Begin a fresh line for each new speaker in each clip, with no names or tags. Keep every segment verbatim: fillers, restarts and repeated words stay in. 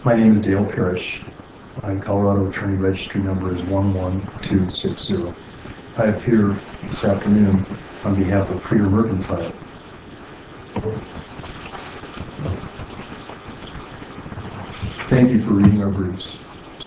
My name is Dale Parrish. My Colorado Attorney Registry number is one one two six zero. I appear this afternoon on behalf of Creator Mercantile. Thank you for reading our briefs.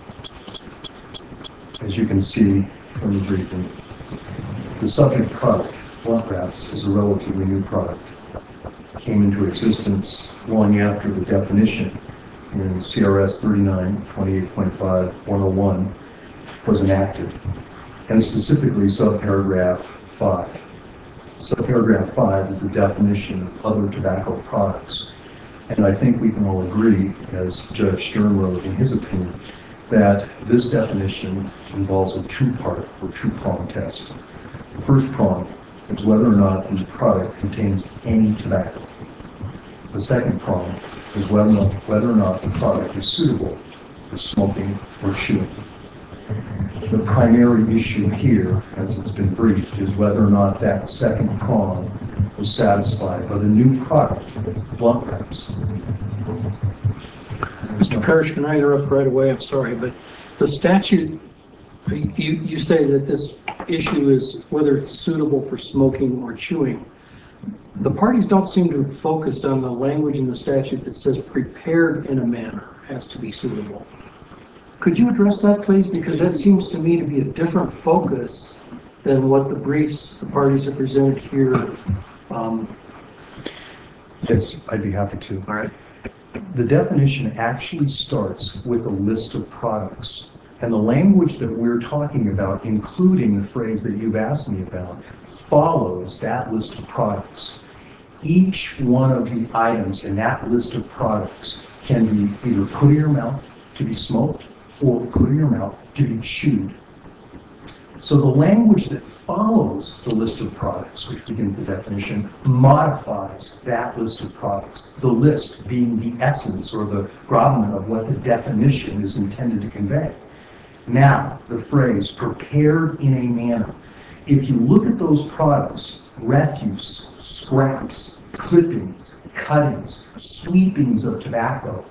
As you can see from the briefing, the subject product, blunt wraps, is a relatively new product. It came into existence long after the definition in C R S thirty-nine twenty-eight point five one oh one was enacted, and specifically subparagraph five. Subparagraph five is the definition of other tobacco products. And I think we can all agree, as Judge Stern wrote in his opinion, that this definition involves a two-part or two-prong test. The first prong is whether or not the product contains any tobacco. The second prong is whether or not, whether or not the product is suitable for smoking or chewing. The primary issue here, as it's been briefed, is whether or not that second prong was satisfied by the new product, blunt wraps.
Mister Parrish, can I interrupt right away? I'm sorry, but the statute, you, you say that this issue is whether it's suitable for smoking or chewing. The parties don't seem to have focused on the language in the statute that says prepared in a manner has to be suitable. Could you address that, please? Because that seems to me to be a different focus than what the briefs the parties have presented here. Um,
yes, I'd be happy to.
All right.
The definition actually starts with a list of products. And the language that we're talking about, including the phrase that you've asked me about, follows that list of products. Each one of the items in that list of products can be either put in your mouth to be smoked or put in your mouth to be chewed. So the language that follows the list of products, which begins the definition, modifies that list of products, the list being the essence or the gravamen of what the definition is intended to convey. Now, the phrase prepared in a manner. If you look at those products, refuse, scraps, clippings, cuttings, sweepings of tobacco,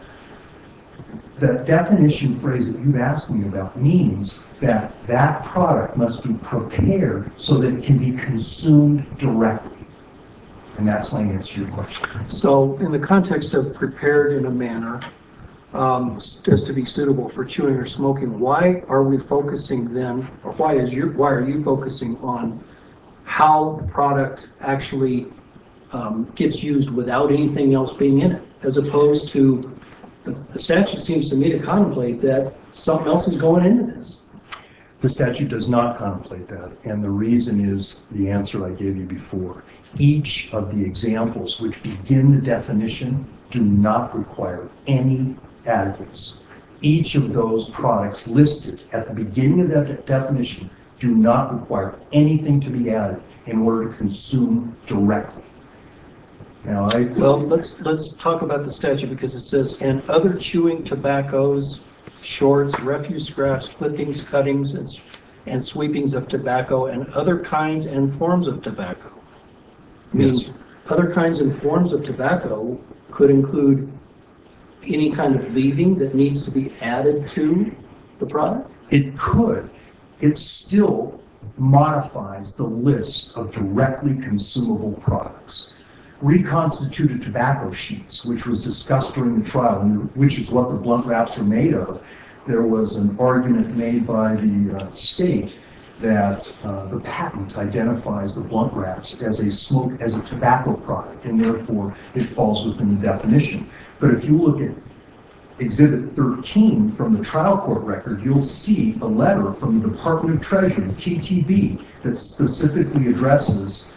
the definition phrase that you've asked me about means that that product must be prepared so that it can be consumed directly. And that's my answer to your question.
So in the context of prepared in a manner, um, as to be suitable for chewing or smoking, why are we focusing then, or why is your, why are you focusing on how the product actually um, gets used without anything else being in it, as opposed to the, the statute seems to me to contemplate that something else is going into this?
The statute does not contemplate that, and the reason is the answer I gave you before. Each of the examples which begin the definition do not require any additives. Each of those products listed at the beginning of that definition do not require anything to be added in order to consume directly. Now, I,
well, let's let's talk about the statute, because it says, and other chewing tobaccos, shorts, refuse scraps, clippings, cuttings, and, and sweepings of tobacco, and other kinds and forms of tobacco. I mean,
yes.
Other kinds and forms of tobacco could include any kind of leaving that needs to be added to the product?
It could. It still modifies the list of directly consumable products. Reconstituted tobacco sheets, which was discussed during the trial, and which is what the blunt wraps are made of, there was an argument made by the uh, state that uh, the patent identifies the blunt wraps as a smoke, as a tobacco product, and therefore it falls within the definition. But if you look at Exhibit thirteen from the trial court record, you'll see a letter from the Department of Treasury, T T B, that specifically addresses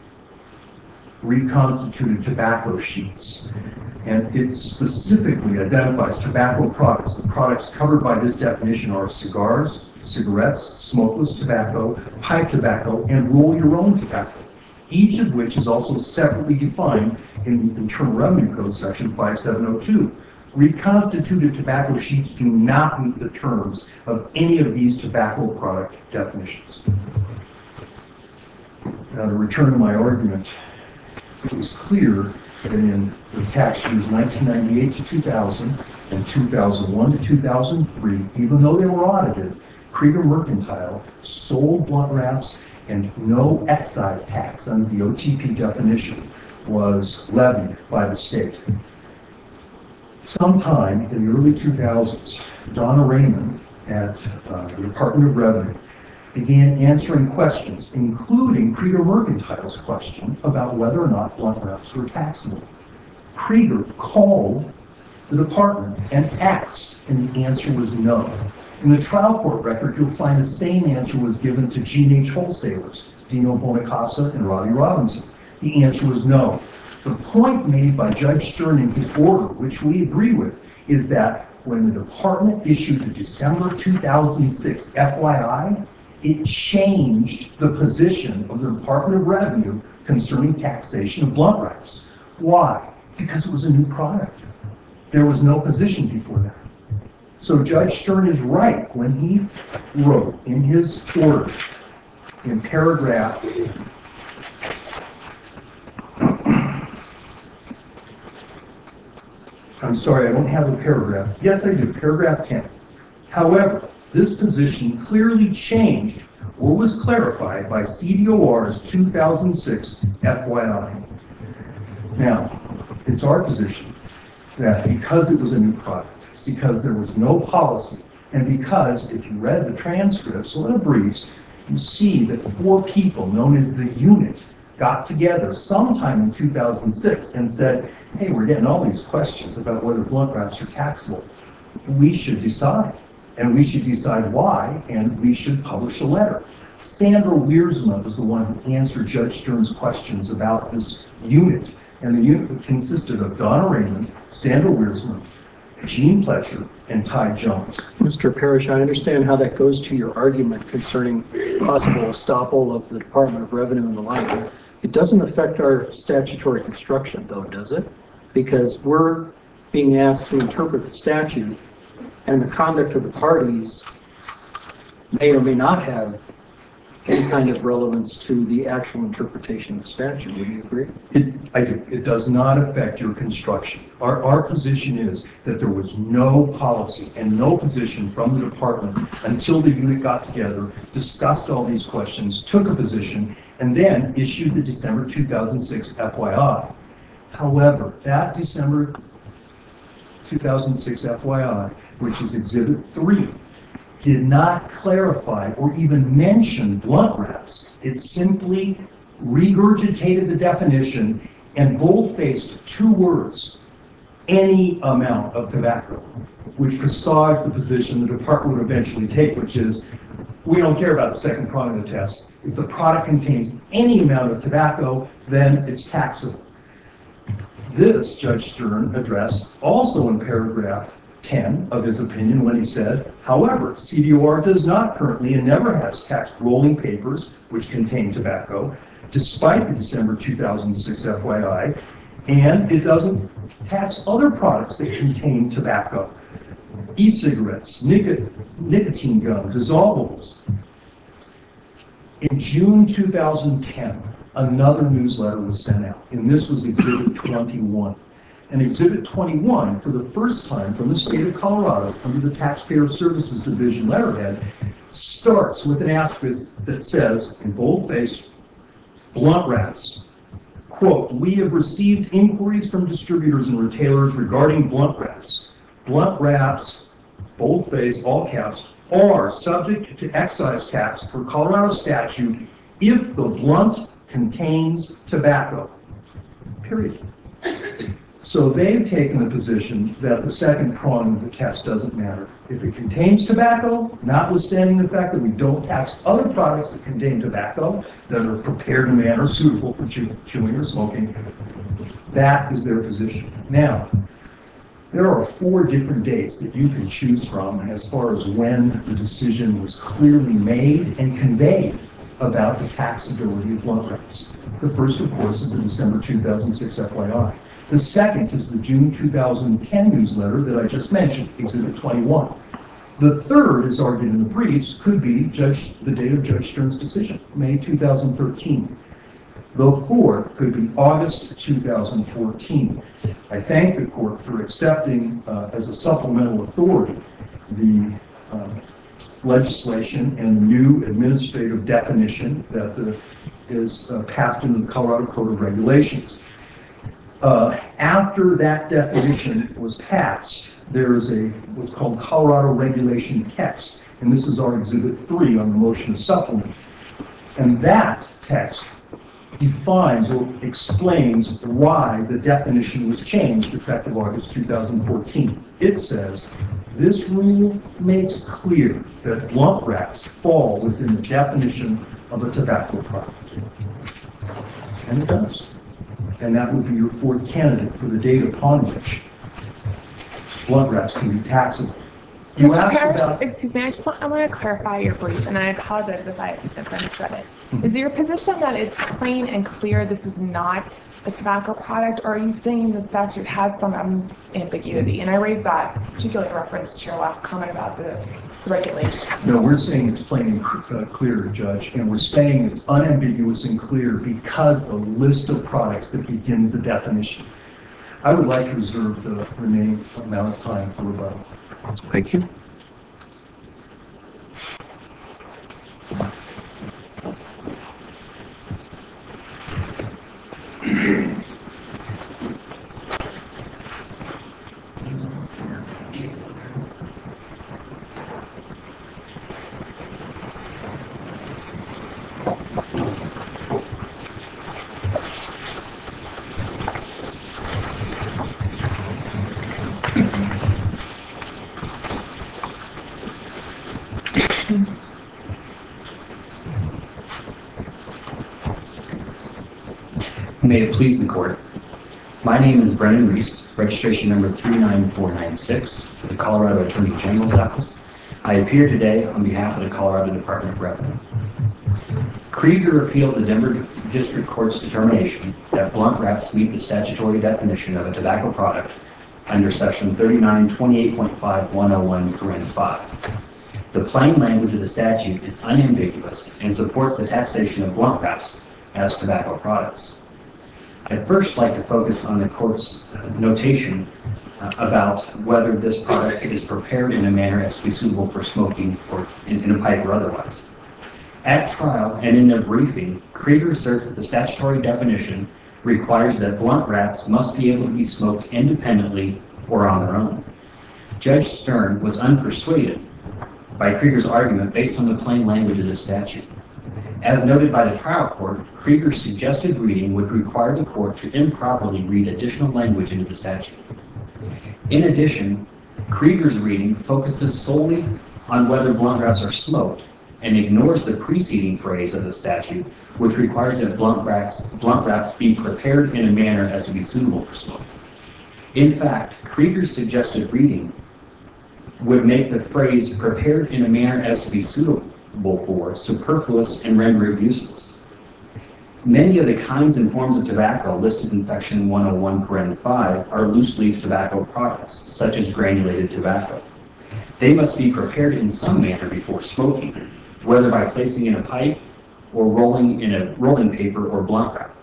reconstituted tobacco sheets. And it specifically identifies tobacco products. The products covered by this definition are cigars, cigarettes, smokeless tobacco, pipe tobacco, and roll-your-own tobacco, each of which is also separately defined in the Internal Revenue Code section five seven oh two. Reconstituted tobacco sheets do not meet the terms of any of these tobacco product definitions. Now, to return to my argument, it was clear that in the tax years nineteen ninety-eight to two thousand and two thousand one to two thousand three, even though they were audited, Krieger Mercantile sold blunt wraps and no excise tax under the O T P definition was levied by the state. Sometime in the early two thousands, Donna Raymond at uh, the Department of Revenue began answering questions, including Krieger Mercantile's question about whether or not blunt wraps were taxable. Krieger called the department and asked, and the answer was no. In the trial court record, you'll find the same answer was given to G and H wholesalers, Dino Bonacasa and Robbie Robinson. The answer was no. The point made by Judge Stern in his order, which we agree with, is that when the department issued the December two thousand six F Y I, it changed the position of the Department of Revenue concerning taxation of blunt wraps. Why? Because it was a new product. There was no position before that. So Judge Stern is right when he wrote in his order, in paragraph I'm sorry, I don't have the paragraph. Yes, I do, paragraph ten. However, this position clearly changed or was clarified by C D O R's two thousand six F Y I. Now, it's our position that because it was a new product, because there was no policy, and because if you read the transcripts or the briefs, you see that four people known as the unit got together sometime in two thousand six and said, hey, we're getting all these questions about whether blunt wraps are taxable. We should decide, and we should decide why, and we should publish a letter. Sandra Wiersma was the one who answered Judge Stern's questions about this unit, and the unit consisted of Donna Raymond, Sandra Wiersma, Gene Pletcher, and Ty Jones.
Mister Parrish, I understand how that goes to your argument concerning possible estoppel of the Department of Revenue and the like. It doesn't affect our statutory construction, though, does it? Because we're being asked to interpret the statute, and the conduct of the parties may or may not have any kind of relevance to the actual interpretation of the statute. Would you agree?
It, I do. It does not affect your construction. Our, our position is that there was no policy and no position from the department until the unit got together, discussed all these questions, took a position, and then issued the December two thousand six F Y I. However, that December two thousand six F Y I, which is Exhibit three, did not clarify or even mention blunt wraps. It simply regurgitated the definition and bold-faced two words, any amount of tobacco, which presaged the position the department would eventually take, which is, we don't care about the second prong of the test. If the product contains any amount of tobacco, then it's taxable. This, Judge Stern addressed also in paragraph ten of his opinion when he said, however, C D O R does not currently and never has taxed rolling papers which contain tobacco, despite the December two thousand six F Y I, and it doesn't tax other products that contain tobacco, e-cigarettes, nic- nicotine gum, dissolvables. In June two thousand ten, another newsletter was sent out, and this was Exhibit twenty-one. And Exhibit twenty-one, for the first time from the state of Colorado, under the Taxpayer Services Division letterhead, starts with an asterisk that says, in boldface, blunt wraps. Quote, we have received inquiries from distributors and retailers regarding blunt wraps. Blunt wraps, boldface, all caps, are subject to excise tax per Colorado statute if the blunt contains tobacco. Period. So they've taken the position that the second prong of the test doesn't matter. If it contains tobacco, notwithstanding the fact that we don't tax other products that contain tobacco that are prepared in a manner suitable for chew- chewing or smoking, that is their position. Now, there are four different dates that you can choose from as far as when the decision was clearly made and conveyed about the taxability of blunt wraps. The first, of course, is the December two thousand six F Y I. The second is the June two thousand ten newsletter that I just mentioned, Exhibit twenty-one. The third, as argued in the briefs, could be Judge, the date of Judge Stern's decision, May two thousand thirteen. The fourth could be August two thousand fourteen. I thank the court for accepting uh, as a supplemental authority the uh, legislation and new administrative definition that the, is uh, passed into the Colorado Code of Regulations. Uh, after that definition was passed, there is a what's called Colorado Regulation Text, and this is our Exhibit three on the motion to supplement. And that text defines or explains why the definition was changed effective August two thousand fourteen. It says, this rule makes clear that blunt wraps fall within the definition of a tobacco product. And it does. And that would be your fourth candidate for the date upon which blunt wraps can be taxable. You
Mister
asked
Parrish,
about...
excuse me, I just want, I want to clarify your brief, and I apologize if I, if I misread it. Is it your position that it's plain and clear this is not a tobacco product, or are you saying the statute has some ambiguity? And I raised that particularly in reference to your last comment about the, the regulation.
No, we're saying it's plain and uh, clear, Judge, and we're saying it's unambiguous and clear because the list of products that begins the definition. I would like to reserve the remaining amount of time for rebuttal.
Thank you.
May it please the court. My name is Brennan Reese, registration number three nine four nine six for the Colorado Attorney General's Office. I appear today on behalf of the Colorado Department of Revenue. Krieger appeals the Denver District Court's determination that blunt wraps meet the statutory definition of a tobacco product under section thirty-nine twenty-eight point five one oh one parent five. The plain language of the statute is unambiguous and supports the taxation of blunt wraps as tobacco products. I'd first like to focus on the court's uh, notation uh, about whether this product is prepared in a manner as to be suitable for smoking or in, in a pipe or otherwise. At trial and in their briefing, Krieger asserts that the statutory definition requires that blunt wraps must be able to be smoked independently or on their own. Judge Stern was unpersuaded by Krieger's argument based on the plain language of the statute. As noted by the trial court, Krieger's suggested reading would require the court to improperly read additional language into the statute. In addition, Krieger's reading focuses solely on whether blunt wraps are smoked and ignores the preceding phrase of the statute, which requires that blunt wraps, blunt wraps be prepared in a manner as to be suitable for smoking. In fact, Krieger's suggested reading would make the phrase prepared in a manner as to be suitable for superfluous and render it useless. Many of the kinds and forms of tobacco listed in section one oh one parent five are loose leaf tobacco products, such as granulated tobacco. They must be prepared in some manner before smoking, whether by placing in a pipe or rolling in a rolling paper or blunt wrap.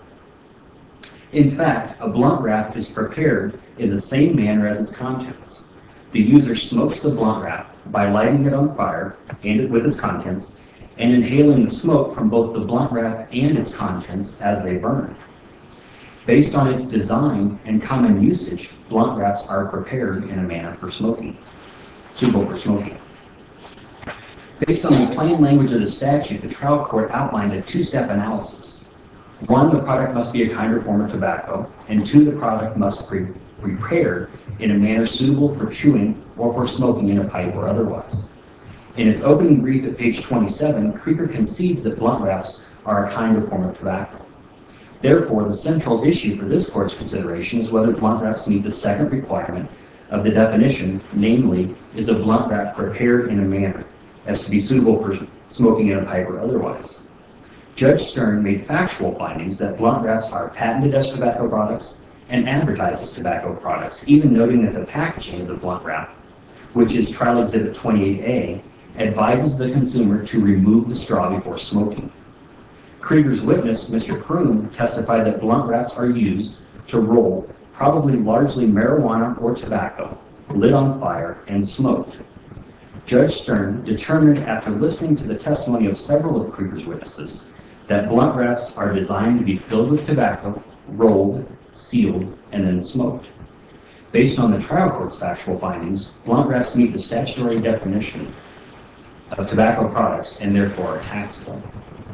In fact, a blunt wrap is prepared in the same manner as its contents. The user smokes the blunt wrap by lighting it on fire and with its contents and inhaling the smoke from both the blunt wrap and its contents as they burn. Based on its design and common usage, blunt wraps are prepared in a manner for smoking, suitable for smoking. Based on the plain language of the statute, the trial court outlined a two-step analysis. One, the product must be a kind or form of tobacco, and two, the product must be prepared in a manner suitable for chewing or for smoking in a pipe or otherwise. In its opening brief at page twenty-seven, Krieger concedes that blunt wraps are a kind or form of tobacco. Therefore, the central issue for this court's consideration is whether blunt wraps meet the second requirement of the definition, namely, is a blunt wrap prepared in a manner as to be suitable for smoking in a pipe or otherwise. Judge Stern made factual findings that blunt wraps are patented as tobacco products and advertised as tobacco products, even noting that the packaging of the blunt wrap, which is Trial Exhibit twenty-eight A, advises the consumer to remove the straw before smoking. Krieger's witness, Mister Kroon, testified that blunt wraps are used to roll probably largely marijuana or tobacco, lit on fire, and smoked. Judge Stern determined after listening to the testimony of several of Krieger's witnesses that blunt wraps are designed to be filled with tobacco, rolled, sealed, and then smoked. Based on the trial court's factual findings, blunt wraps meet the statutory definition of tobacco products and therefore are taxable.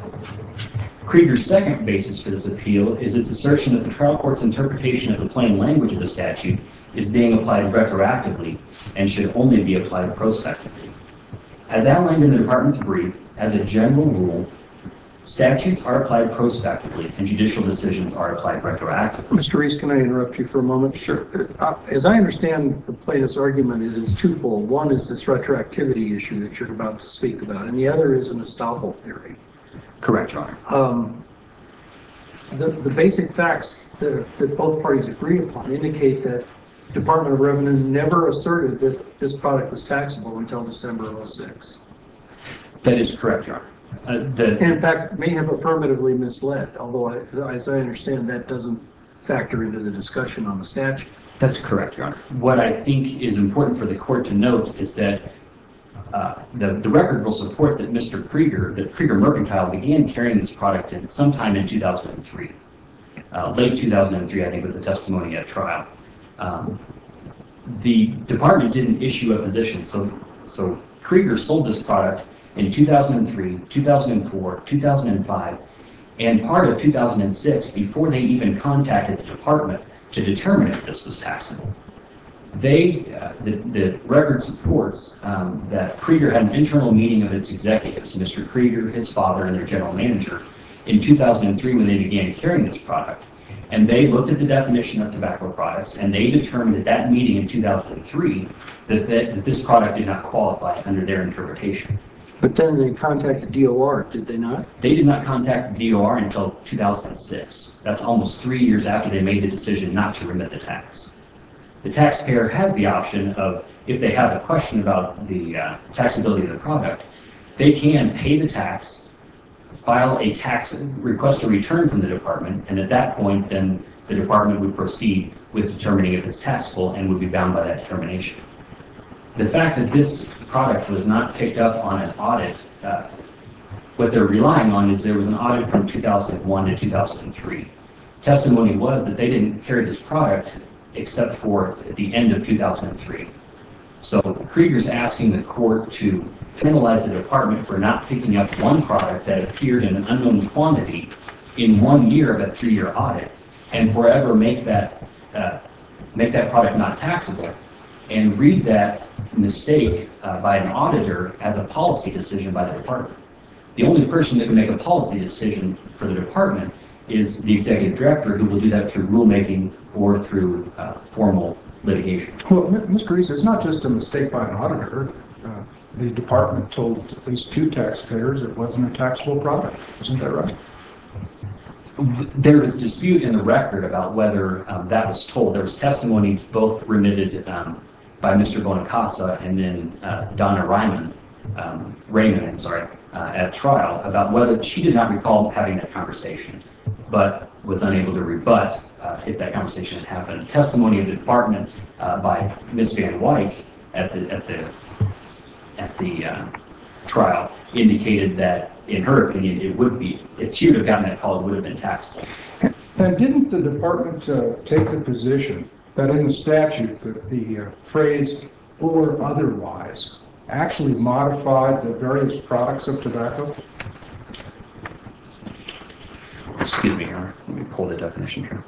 Krieger's second basis for this appeal is its assertion that the trial court's interpretation of the plain language of the statute is being applied retroactively and should only be applied prospectively. As outlined in the department's brief, as a general rule, statutes are applied prospectively and judicial decisions are applied retroactively.
Mister Reese, can I interrupt you for a moment?
Sure.
Uh, As I understand the plaintiff's argument, it is twofold. One is this retroactivity issue that you're about to speak about, and the other is an estoppel theory.
Correct, Your Honor.
Um, the, the basic facts that, that both parties agree upon indicate that Department of Revenue never asserted this, this product was taxable until December of oh six.
That is correct, Your Honor. Uh, the,
And in fact, may have affirmatively misled, although I, as I understand, that doesn't factor into the discussion on the statute.
That's correct, Your Honor. What I think is important for the court to note is that uh, the, the record will support that Mister Krieger, that Krieger Mercantile began carrying this product in sometime in two thousand three. Uh, late two thousand three, I think, was the testimony at trial. Um, the department didn't issue a position, so, so Krieger sold this product in two thousand three, two thousand four, two thousand five, and part of two thousand six before they even contacted the department to determine if this was taxable. They, uh, the, the record supports um, that Krieger had an internal meeting of its executives, Mister Krieger, his father, and their general manager, in two thousand three when they began carrying this product. And they looked at the definition of tobacco products, and they determined at that meeting in two thousand three that, that, that this product did not qualify under their interpretation.
But then they contacted D O R, did they not?
They did not contact the D O R until two thousand six. That's almost three years after they made the decision not to remit the tax. The taxpayer has the option of, if they have a question about the uh, taxability of the product, they can pay the tax, file a tax request to return from the department, and at that point, then the department would proceed with determining if it's taxable and would be bound by that determination. The fact that this product was not picked up on an audit, uh, what they're relying on is there was an audit from two thousand one to two thousand three. Testimony was that they didn't carry this product except for at the end of two thousand three. So Krieger's asking the court to penalize the department for not picking up one product that appeared in an unknown quantity in one year of a three-year audit, and forever make that uh, make that product not taxable, and read that mistake uh, by an auditor as a policy decision by the department. The only person that can make a policy decision for the department is the executive director, who will do that through rulemaking or through uh, formal litigation.
Well, Mister Reese, it's not just a mistake by an auditor. Uh, the department told at least two taxpayers it wasn't a taxable product. Isn't that right?
There was dispute in the record about whether um, that was told. There was testimony both remitted um, by Mister Bonacasa and then uh, Donna Ryman, um, Raymond, I'm sorry, uh, at trial about whether she did not recall having that conversation, but was unable to rebut uh, if that conversation had happened. Testimony of the department uh, by Miz Van Wyk at the at the at the uh, trial indicated that, in her opinion, it would be, if she would have gotten that call, it would have been taxable.
And didn't the department uh, take the position that in the statute that the uh, phrase "or otherwise" actually modified the various products of tobacco?
Excuse me, Your Honor. Let me pull the definition here.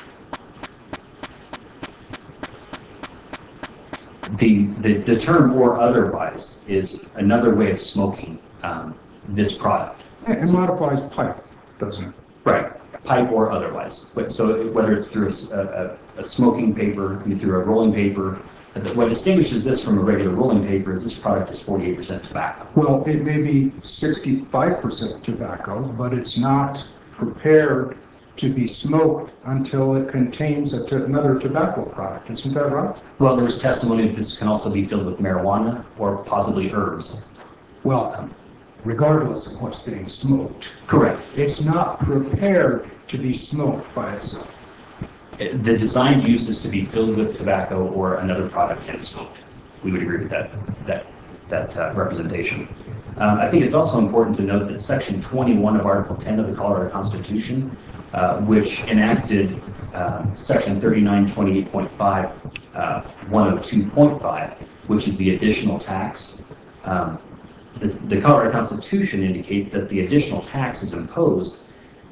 The, the, the term "or otherwise" is another way of smoking um, this product.
It modifies pipe, doesn't it?
Right, pipe or otherwise. But so whether it's through a, a, a smoking paper, I mean, through a rolling paper, what distinguishes this from a regular rolling paper is this product is forty-eight percent tobacco.
Well, it may be sixty-five percent tobacco, but it's not prepared to be smoked until it contains a t- another tobacco product. Isn't that right?
Well, there was testimony that this can also be filled with marijuana or possibly herbs.
Well, regardless of what's being smoked.
Correct.
It's not prepared to be smoked by itself.
The designed use is to be filled with tobacco or another product and smoked. We would agree with that, that, that uh, representation. Um, I think it's also important to note that Section twenty-one of Article ten of the Colorado Constitution, uh, which enacted uh, Section thirty-nine twenty-eight point five, uh, one oh two point five, which is the additional tax. Um, this, the Colorado Constitution indicates that the additional tax is imposed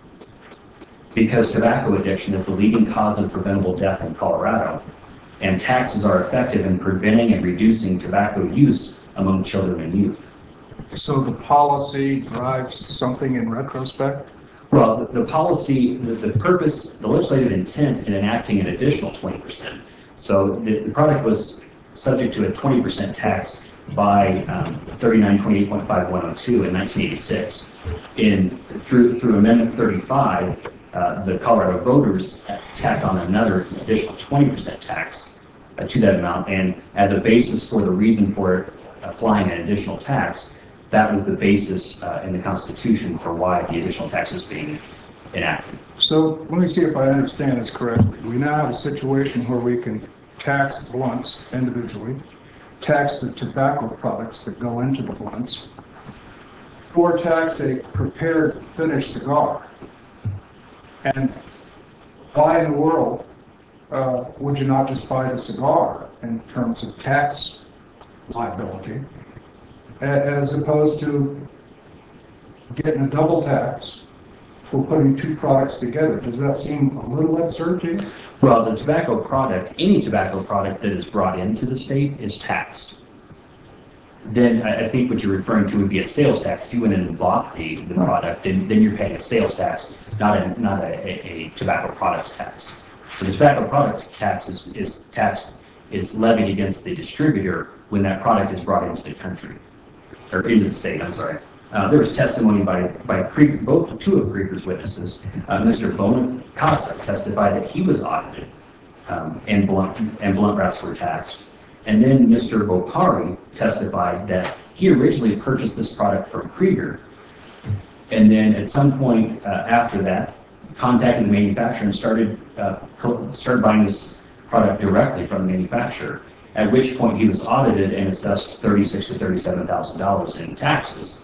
because tobacco addiction is the leading cause of preventable death in Colorado, and taxes are effective in preventing and reducing tobacco use among children and youth.
So the policy drives something in retrospect?
Well, the, the policy, the, the purpose, the legislative intent in enacting an additional twenty percent. So the, the product was subject to a twenty percent tax by um, thirty-nine twenty-eight point five one oh two in nineteen eighty-six. In, through, through Amendment thirty-five, Uh, the Colorado voters tacked on another additional twenty percent tax uh, to that amount, and as a basis for the reason for applying an additional tax, that was the basis uh, in the Constitution for why the additional tax was being enacted.
So let me see if I understand this correctly. We now have a situation where we can tax blunts individually, tax the tobacco products that go into the blunts, or tax a prepared finished cigar. And why in the world uh, would you not just buy the cigar in terms of tax liability, a- as opposed to getting a double tax for putting two products together? Does that seem a little absurd to you?
Well, the tobacco product, any tobacco product that is brought into the state is taxed. Then I I think what you're referring to would be a sales tax. If you went in and bought the, the product, then, then you're paying a sales tax, not a, not a, a, a tobacco products tax. So the tobacco products tax is, is taxed, is levied against the distributor when that product is brought into the country, or into the state, I'm sorry. Uh, there was testimony by, by Krieger, both, two of Krieger's witnesses. Uh, Mister Bonacasa testified that he was audited, um, and blunt, and blunt wraps were taxed. And then Mister Bopari testified that he originally purchased this product from Krieger, and then at some point uh, after that, contacted the manufacturer and started uh, started buying this product directly from the manufacturer. At which point he was audited and assessed thirty-six to thirty-seven thousand dollars in taxes.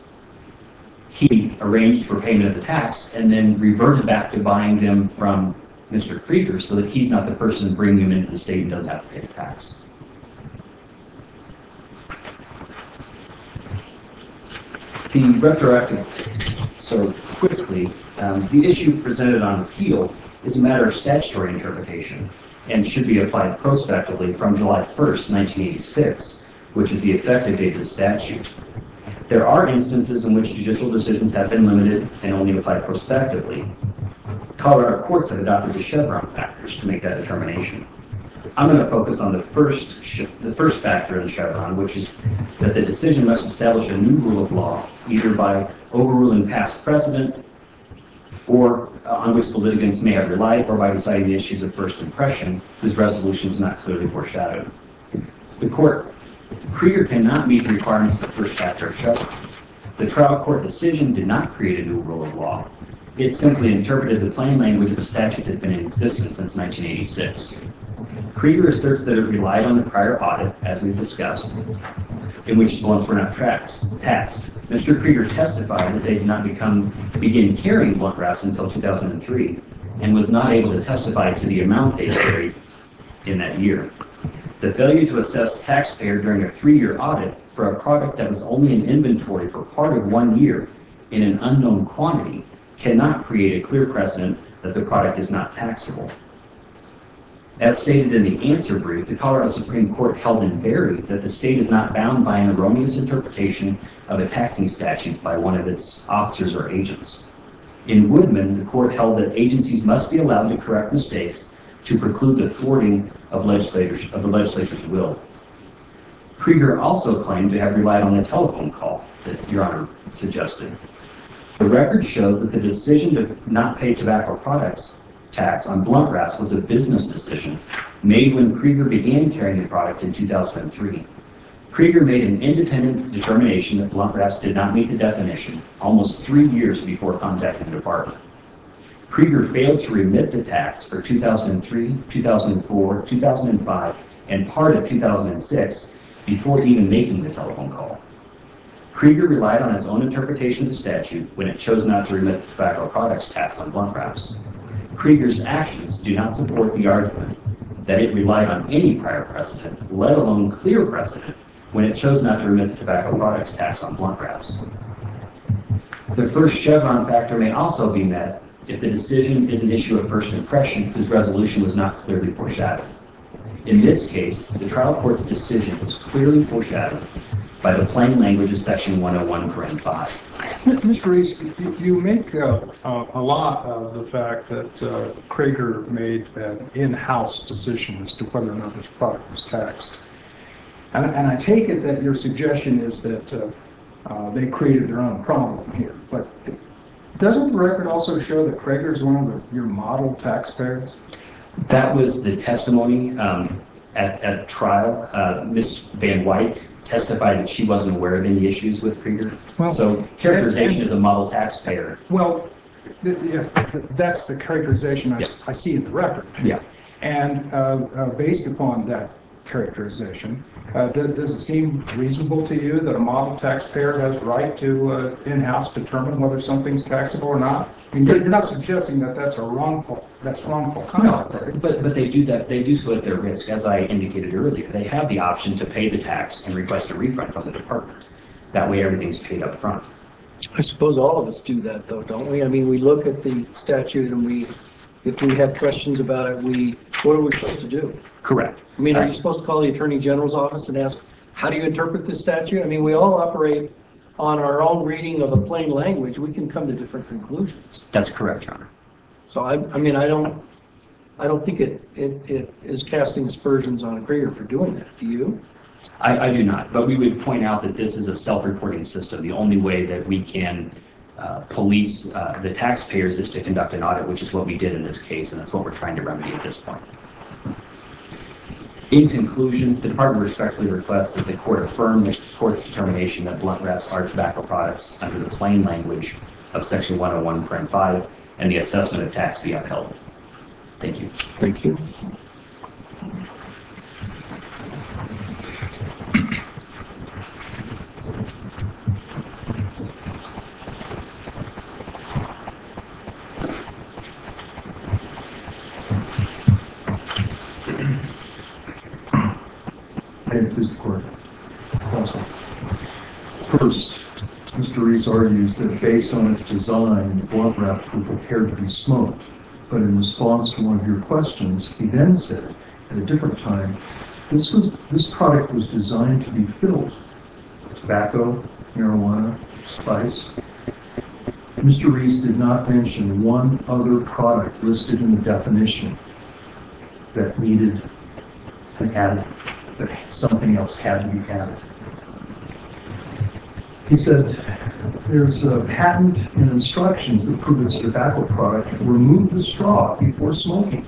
He arranged for payment of the tax and then reverted back to buying them from Mister Krieger, so that he's not the person bringing them into the state and doesn't have to pay the tax. The retroactive, so quickly, um, the issue presented on appeal is a matter of statutory interpretation and should be applied prospectively from July first, nineteen eighty-six, which is the effective date of the statute. There are instances in which judicial decisions have been limited and only applied prospectively. Colorado courts have adopted the Chevron factors to make that determination. I'm going to focus on the first, the first factor in Chevron, which is that the decision must establish a new rule of law, either by overruling past precedent, or uh, on which the litigants may have relied, or by deciding the issues of first impression, whose resolution is not clearly foreshadowed. The court, Krieger cannot meet the requirements of the first factor of Chevron. The trial court decision did not create a new rule of law. It simply interpreted the plain language of a statute that had been in existence since nineteen eighty-six. Krieger asserts that it relied on the prior audit, as we've discussed, in which blunts were not taxed. Mister Krieger testified that they did not become begin carrying blunt wraps until two thousand three, and was not able to testify to the amount they carried in that year. The failure to assess taxpayer during a three-year audit for a product that was only in inventory for part of one year in an unknown quantity cannot create a clear precedent that the product is not taxable. As stated in the answer brief, the Colorado Supreme Court held in Berry that the state is not bound by an erroneous interpretation of a taxing statute by one of its officers or agents. In Woodman, the court held that agencies must be allowed to correct mistakes to preclude the thwarting of legislators of the legislature's will. Krieger also claimed to have relied on the telephone call that Your Honor suggested. The record shows that the decision to not pay tobacco products tax on blunt wraps was a business decision made when Krieger began carrying the product in two thousand three. Krieger made an independent determination that blunt wraps did not meet the definition almost three years before contacting the department. Krieger failed to remit the tax for two thousand three, two thousand four, two thousand five, and part of two thousand six before even making the telephone call. Krieger relied on its own interpretation of the statute when it chose not to remit the tobacco products tax on blunt wraps. Krieger's actions do not support the argument that it relied on any prior precedent, let alone clear precedent, when it chose not to remit the tobacco products tax on blunt wraps. The first Chevron factor may also be met if the decision is an issue of first impression whose resolution was not clearly foreshadowed. In this case, the trial court's decision was clearly foreshadowed by the plain language of section one oh one, parent five.
Mister Reese, you, you make uh, uh, a lot of the fact that uh, Krieger made an in-house decision as to whether or not this product was taxed. And, and I take it that your suggestion is that uh, uh, they created their own problem here. But doesn't the record also show that Krieger is one of the, your model taxpayers?
That was the testimony um, at, at trial. Uh, Miz Van Wyk testified that she wasn't aware of any issues with Krieger. Well, so characterization as a model taxpayer.
Well, th yeah, th that's the characterization I,
Yeah.
I see in the record.
Yeah.
And uh, uh, based upon that characterization, uh, does, does it seem reasonable to you that a model taxpayer has the right to uh, in-house determine whether something's taxable or not? I mean, you're you're not suggesting that that's a wrongful, that's wrongful conduct,
No,
right?
but, but they do that, they do so at their risk. As I indicated earlier, they have the option to pay the tax and request a refund from the department. That way everything's paid up front.
I suppose all of us do that though, don't we? I mean, we look at the statute and we, if we have questions about it, we, what are we supposed to do?
Correct.
I mean, are
Right.
you supposed to call the Attorney General's office and ask, how do you interpret this statute? I mean, we all operate on our own reading of a plain language. We can come to different conclusions.
That's correct, Your Honor.
So I, I mean, I don't, I don't think it, it, it is casting aspersions on Krieger for doing that. Do you?
I, I do not, but we would point out that this is a self-reporting system. The only way that we can uh, police uh, the taxpayers is to conduct an audit, which is what we did in this case, and that's what we're trying to remedy at this point. In conclusion, the department respectfully requests that the court affirm the court's determination that blunt wraps are tobacco products under the plain language of section one oh one, parent five, and the assessment of tax be upheld. Thank you.
Thank you.
May it please the court. Counsel. First, Mister Reese argues that based on its design, blunt wraps were prepared to be smoked. But in response to one of your questions, he then said, at a different time, this was this product was designed to be filled. Tobacco, marijuana, spice. Mister Reese did not mention one other product listed in the definition that needed an additive, that something else had to be added. He said, there's a patent and instructions that prove it's a tobacco product. Remove the straw before smoking.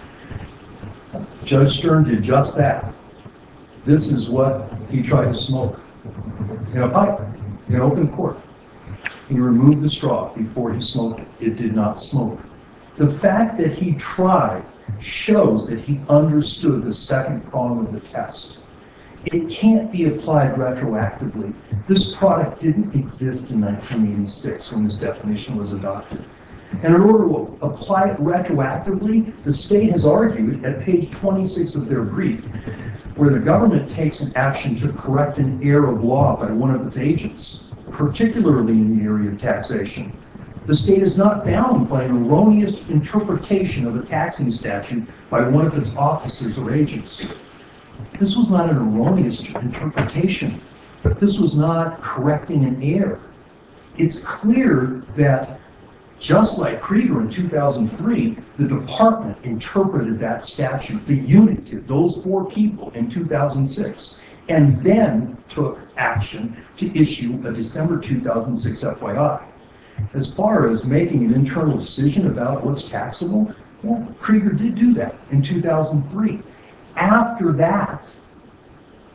Judge Stern did just that. This is what he tried to smoke in a pipe, in open court. He removed the straw before he smoked it. It did not smoke. The fact that he tried shows that he understood the second prong of the test. It can't be applied retroactively. This product didn't exist in nineteen eighty-six when this definition was adopted. And in order to apply it retroactively, the state has argued at page twenty-six of their brief, where the government takes an action to correct an error of law by one of its agents, particularly in the area of taxation. The state is not bound by an erroneous interpretation of a taxing statute by one of its officers or agents. This was not an erroneous interpretation, but this was not correcting an error. It's clear that, just like Krieger in two thousand three, the department interpreted that statute, the unit did, those four people in two thousand six, and then took action to issue a December two thousand six F Y I. As far as making an internal decision about what's taxable, well, Krieger did do that in two thousand three. After that,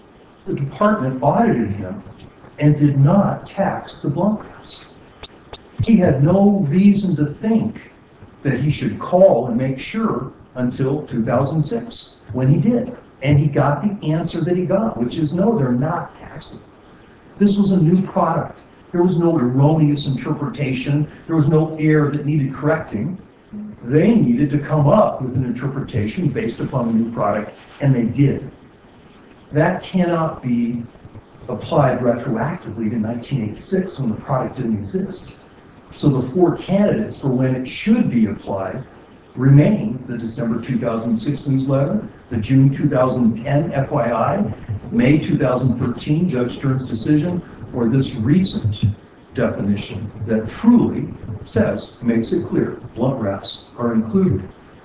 the department audited him and did not tax the blunt wraps. He had no reason to think that he should call and make sure until two thousand six, when he did. And he got the answer that he got, which is no, they're not taxable. This was a new product. There was no erroneous interpretation. There was no error that needed correcting. They needed to come up with an interpretation based upon the new product, and they did. That cannot be applied retroactively to nineteen eighty-six when the product didn't exist. So the four candidates for when it should be applied remain the December two thousand six newsletter, the June two thousand ten F Y I, May two thousand thirteen Judge Stern's decision, or this recent definition that truly says, makes it clear, blunt wraps are included.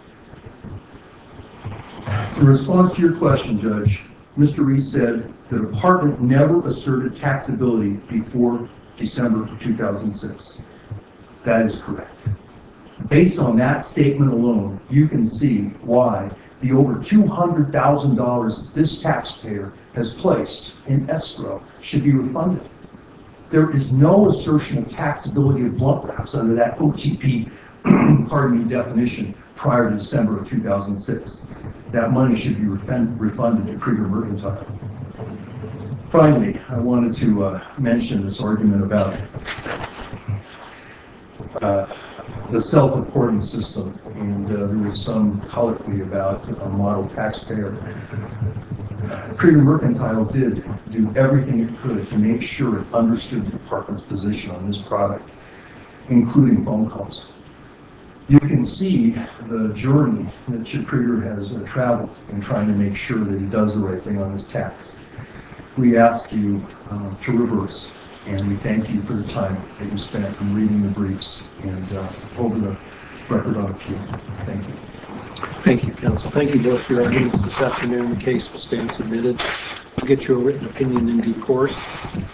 In response to your question, Judge, Mister Reed said the department never asserted taxability before December two thousand six. That is correct. Based on that statement alone, you can see why the over two hundred thousand dollars this taxpayer has placed in escrow should be refunded. There is no assertion of taxability of blunt wraps under that O T P pardon me, definition prior to December of two thousand six. That money should be refund, refunded to Krieger Mercantile. Finally, I wanted to uh, mention this argument about uh, the self-reporting system, and uh, there was some colloquy about a model taxpayer. Krieger Mercantile did do everything it could to make sure it understood the department's position on this product, including phone calls. You can see the journey that Chip Krieger has uh, traveled in trying to make sure that he does the right thing on his tax. We ask you uh, to reverse, and we thank you for the time that you spent in reading the briefs and uh, over the record on appeal. Thank you.
Thank you, counsel. Thank you both for your arguments this afternoon. The case will stand submitted. We'll get you a written opinion in due course.